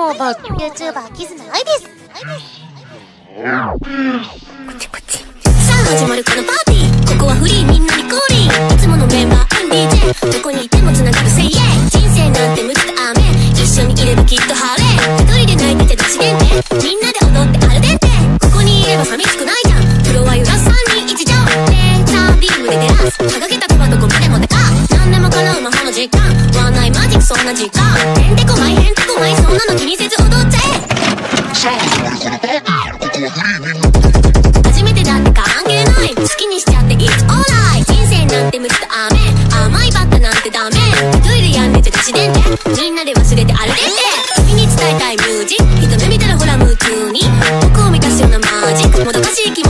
どうも YouTuber キズナアイです。 こっちこっち。さあ始まるこのパーティー、ここはフリーみんなに降臨。いつものメンバー DJ どこにいてもつながるせいえ。人生なんて無知と雨、一緒にいればきっと晴れ。一人で泣いててどしでんて、みんなで踊ってアルデンテ。ここにいれば寂しくないじゃん。フロア揺らす3人1乗レーザービームで照らす。はがけたクマとゴミでもでか。何でも叶う魔法の実感。ワンナイマジックそんな時間。へんてこまいへんてこまい、そんなの気にせず踊っちゃえ。 さあ始まるこのパーティー、ここはフリーみんな。 初めてだって関係ない、好きにしちゃって It's alright。 人生なんて無知と雨、甘いバッタなんてダメ。一人でやんでちゃガチでんて、みんなで忘れてアルデンテ。君に伝えたいミュージック、一目見たらほら夢中に僕を満たすようなマジック。もどかしい気持